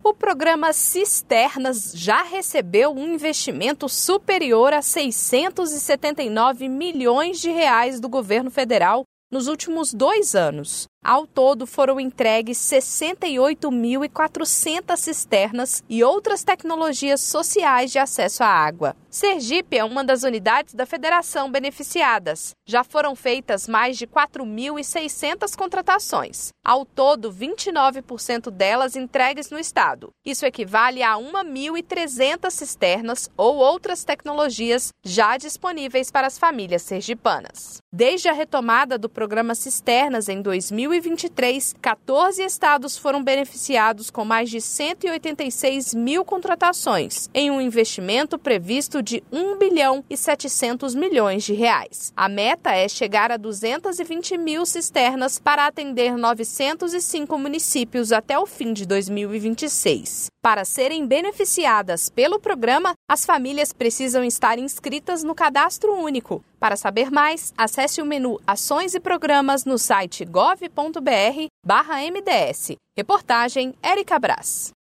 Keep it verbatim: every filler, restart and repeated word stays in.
O programa Cisternas já recebeu um investimento superior a seiscentos e setenta e nove milhões de reais do governo federal nos últimos dois anos. Ao todo, foram entregues sessenta e oito mil e quatrocentas cisternas e outras tecnologias sociais de acesso à água. Sergipe é uma das unidades da federação beneficiadas. Já foram feitas mais de quatro mil e seiscentas contratações. Ao todo, vinte e nove por cento delas entregues no estado. Isso equivale a mil e trezentas cisternas ou outras tecnologias já disponíveis para as famílias sergipanas. Desde a retomada do programa Cisternas em dois mil e vinte e três, quatorze estados foram beneficiados com mais de cento e oitenta e seis mil contratações, em um investimento previsto de um bilhão e setecentos milhões de reais. A meta é chegar a duzentas e vinte mil cisternas para atender novecentos e cinco municípios até o fim de dois mil e vinte e seis. Para serem beneficiadas pelo programa, as famílias precisam estar inscritas no Cadastro Único. Para saber mais, acesse o menu Ações e Programas no site gov ponto br barra M D S. Reportagem Érica Brás.